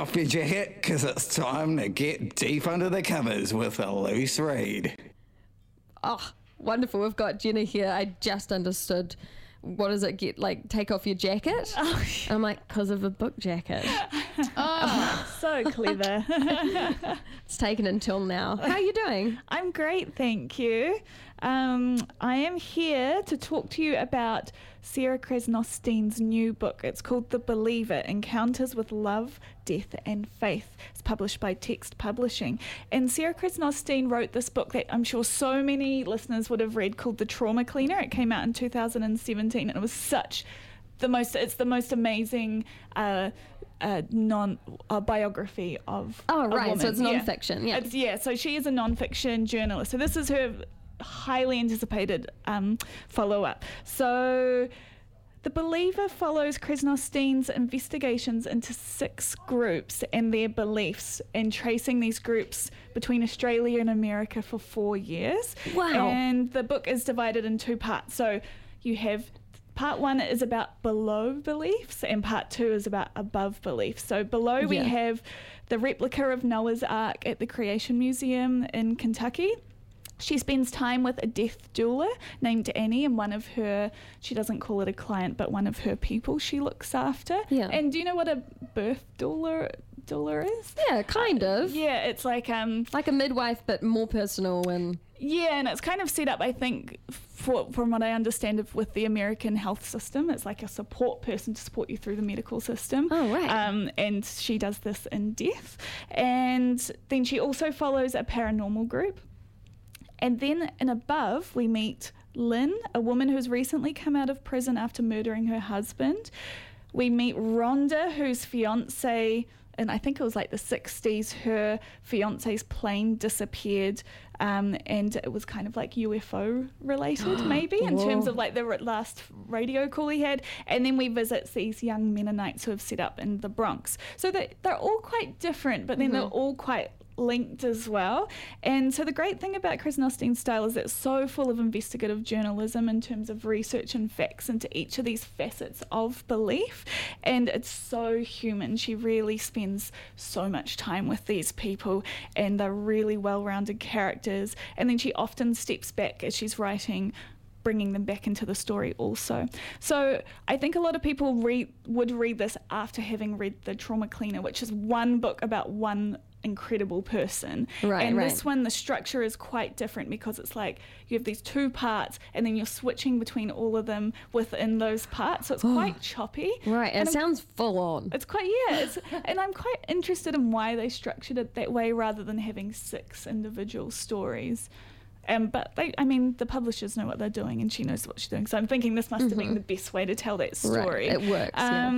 off your jacket, because it's time to get deep under the covers with a loose read. Oh, wonderful. We've got Jenna here. I just understood. What does it get, like, take off your jacket? Oh. I'm like, because of a book jacket. Oh, so clever. It's taken until now. How are you doing? I'm great, thank you. I am here to talk to you about Sarah Krasnosten's new book. It's called The Believer, Encounters with Love, Death and Faith. It's published by Text Publishing. And Sarah Krasnosten wrote this book that I'm sure so many listeners would have read called The Trauma Cleaner. It came out in 2017 and it was it's the most amazing biography of a woman. So it's non-fiction. So she is a non-fiction journalist. So this is her highly anticipated follow-up. So The Believer follows Krasnosten's investigations into 6 groups and their beliefs, and tracing these groups between Australia and America for 4 years. Wow. And the book is divided in 2 parts. So you have part 1 is about below beliefs and part 2 is about above beliefs. So below we have the replica of Noah's Ark at the Creation Museum in Kentucky. She spends time with a death doula named Annie, and she doesn't call it a client, but one of her people she looks after. Yeah. And do you know what a birth doula is? Yeah, kind of. Yeah, it's like a midwife, but more personal and... Yeah, and it's kind of set up, I think, from what I understand with the American health system. It's like a support person to support you through the medical system. Oh, right. And she does this in death. And then she also follows a paranormal group. And then in above, we meet Lynn, a woman who's recently come out of prison after murdering her husband. We meet Rhonda, whose fiance, and I think it was like the 60s, her fiance's plane disappeared, and it was kind of like UFO related maybe in terms of like the last radio call he had. And then we visit these young Mennonites who have set up in the Bronx. So they're all quite different, but then they're all quite linked as well. And so the great thing about Krasnosten's style is it's so full of investigative journalism in terms of research and facts into each of these facets of belief, and it's so human. She really spends so much time with these people, and they're really well-rounded characters, and then she often steps back as she's writing, bringing them back into the story also. So I think a lot of people would read this after having read The Trauma Cleaner, which is one book about one incredible person. And this one, the structure is quite different because it's like you have these 2 parts and then you're switching between all of them within those parts. So it's quite choppy. Right, and it sounds full on. It's quite, and I'm quite interested in why they structured it that way rather than having 6 individual stories. But the publishers know what they're doing and she knows what she's doing. So I'm thinking this must have been the best way to tell that story. Right. It works,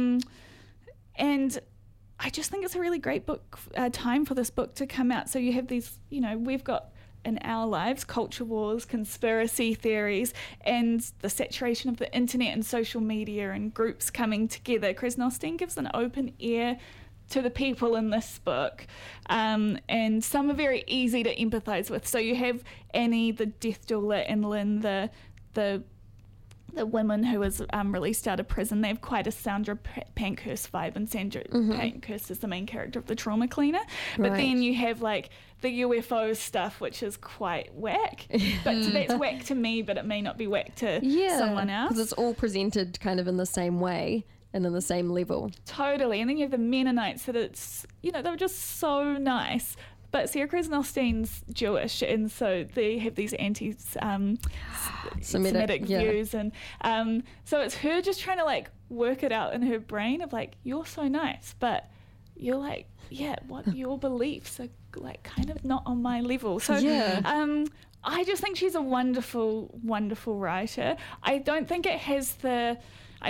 And I just think it's a really great book, time for this book to come out. So you have these, we've got in our lives culture wars, conspiracy theories, and the saturation of the internet and social media and groups coming together. Krasnosten gives an open ear to the people in this book, and some are very easy to empathise with. So you have Annie, the death doula, and Lynn, the woman who was released out of prison. They have quite a Sandra Pankhurst vibe, and Sandra Pankhurst is the main character of The Trauma Cleaner. But then you have like the UFO stuff, which is quite whack. But that's whack to me, but it may not be whack to someone else. Because it's all presented kind of in the same way and in the same level. Totally. And then you have the Mennonites that it's, they were just so nice. But Sarah Krasnosten's Jewish, and so they have these anti-Semitic views. And so it's her just trying to like work it out in her brain of like, you're so nice, but you're like, what your beliefs are like kind of not on my level. So I just think she's a wonderful, wonderful writer. I don't think it has the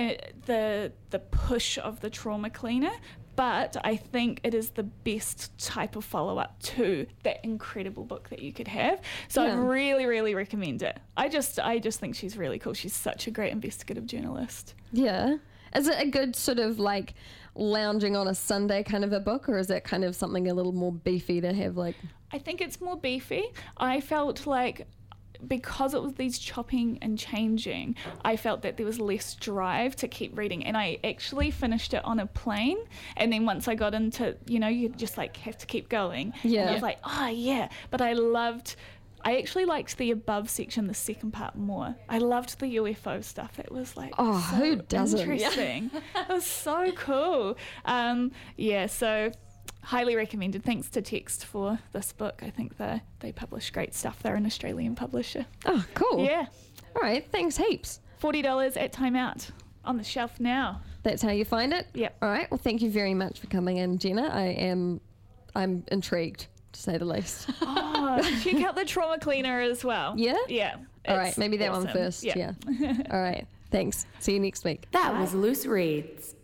push of The Trauma Cleaner, but I think it is the best type of follow-up to that incredible book that you could have. So I really, really recommend it. I just think she's really cool. She's such a great investigative journalist. Yeah. Is it a good sort of like lounging on a Sunday kind of a book, or is it kind of something a little more beefy to have like... I think it's more beefy. I felt like because it was these chopping and changing, I felt that there was less drive to keep reading. And I actually finished it on a plane. And then once I got into, you just like have to keep going. Yeah. And I was like, oh yeah. But I actually liked the above section, the second part, more. I loved the UFO stuff. That was like, Oh, so who doesn't? interesting. It was so cool. So highly recommended. Thanks to Text for this book. I think they publish great stuff. They're an Australian publisher. Oh, cool. Yeah. All right. Thanks heaps. $40 at Time Out. On the shelf now. That's how you find it? Yep. All right. Well, thank you very much for coming in, Jenna. I'm intrigued, to say the least. Oh, check out the Trauma Cleaner as well. Yeah? Yeah. All right. It's Maybe that one awesome. first. Yeah. All right. Thanks. See you next week. That was Loose Reads.